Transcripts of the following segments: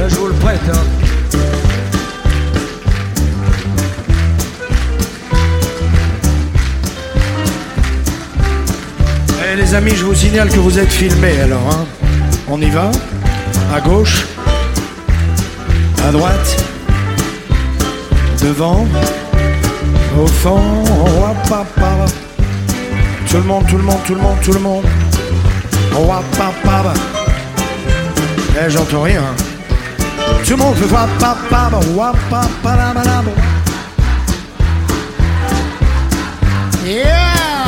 je vous le prête, hein. Eh les amis, je vous signale que vous êtes filmés alors, hein. On y va. À gauche, à droite, devant, au fond, tout le monde, tout le monde, tout le monde, tout le monde. Eh, j'entends rien. Tout le monde fait yeah.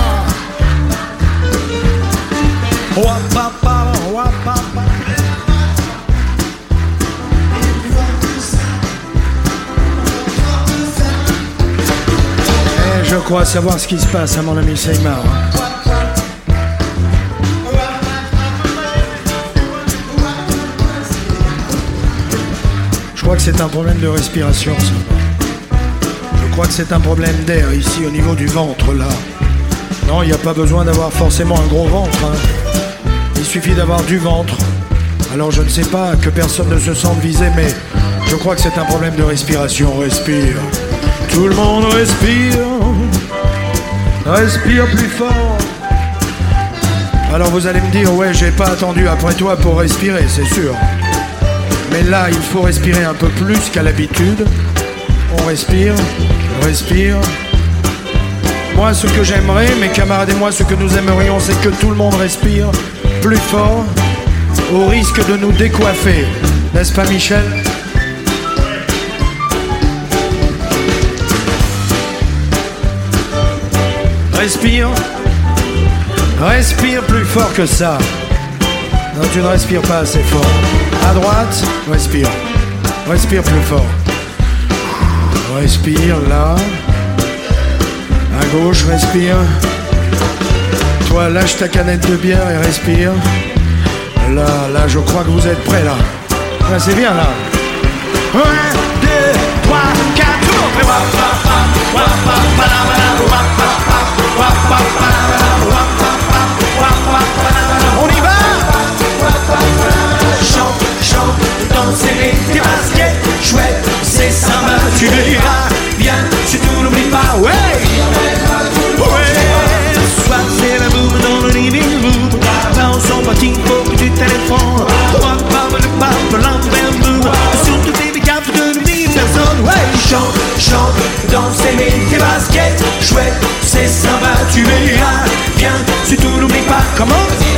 Je crois savoir ce qui se passe à mon ami Seymour. Je crois que c'est un problème de respiration, ça. Je crois que c'est un problème d'air ici au niveau du ventre, là. Non, il n'y a pas besoin d'avoir forcément un gros ventre, hein. Il suffit d'avoir du ventre. Alors je ne sais pas, que personne ne se sente visé, mais je crois que c'est un problème de respiration. Respire. Tout le monde respire. Respire plus fort. Alors vous allez me dire, ouais, j'ai pas attendu après toi pour respirer, c'est sûr. Mais là, il faut respirer un peu plus qu'à l'habitude. On respire, respire. Moi, ce que j'aimerais, mes camarades et moi, ce que nous aimerions, c'est que tout le monde respire plus fort, au risque de nous décoiffer. N'est-ce pas, Michel ? Respire. Respire plus fort que ça. Non, tu ne respires pas assez fort. À droite, respire. Respire plus fort. Respire là. À gauche, respire. Toi, lâche ta canette de bière et respire. Là, je crois que vous êtes prêts là. Là, c'est bien là. 1, 2, 3, 4, tout le monde fait on y va. Chante, chante, danse et tes baskets. Chouette, c'est sympa, tu verras. Bien, surtout n'oublie pas, ouais. Ouais, ce soir c'est la boum dans le living room. Dans son party, faut que tu téléphones. Surtout baby, garde de n'oublie personne. Ouais, chante, chante, danse et mets tes baskets. Chouette, c'est sympa, tu verras. Bien, surtout n'oublie pas, comment?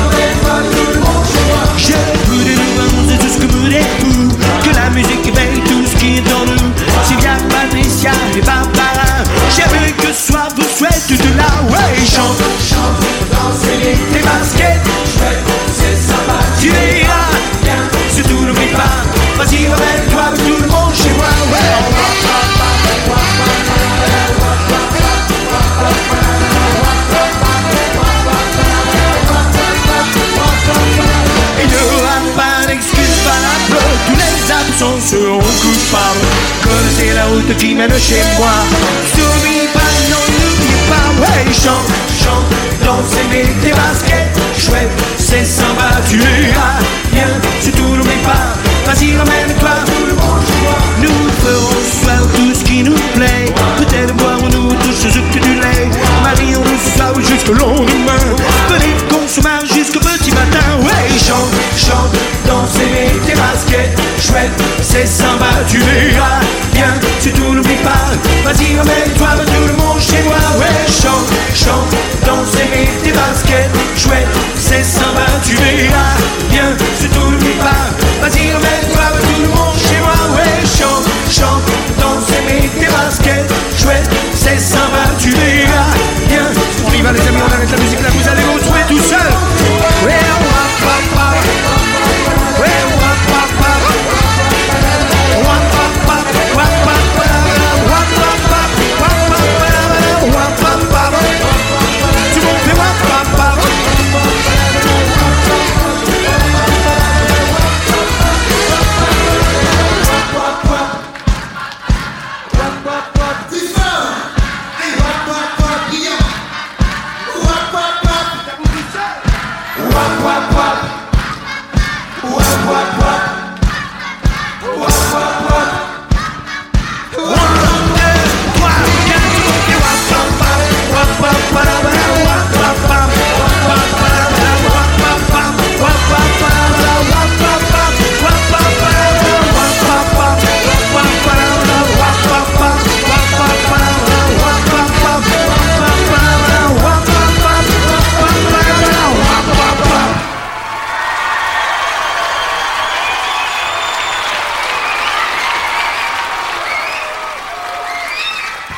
Je voulais nous de tout ce que vous voulez pour que la musique éveille tout ce qui est dans nous. Sylvia, Patricia et Barbara, j'aimerais que ce soir vous souhaite de là. Ouais, chante, chante, danse et mets tes baskets. Chouette, c'est sympa, tu verras. Bien, surtout n'oublie pas. Vas-y, ramène-toi tout le monde chez moi. Ouais. Il n'y aura pas d'excuse valable. Tous les absents seront coupables. Connaissez la route qui mène chez moi. N'oublie pas, non, n'oublie pas. Ouais, chante, chante, danse et mets tes baskets. Chouette, c'est sympa, tu verras. Bien, surtout n'oublie pas. Vas-y, ramène-toi tout le monde chez moi. Nous ferons ce soir tout ce qui nous plaît. Peut-être boirons-nous tous ce que du lait. Marions-nous ce soir jusqu'au lendemain. Peut-être qu'on se marre jusqu'au petit matin. Ouais, chante, chante, danse et mets tes baskets. Chouette, c'est sympa, tu verras. Bien, surtout n'oublie pas. Vas-y, ramène-toi tout le monde chez moi. Ouais, chante, chante, danse et mets tes baskets. Chouette, c'est sympa, tu verras.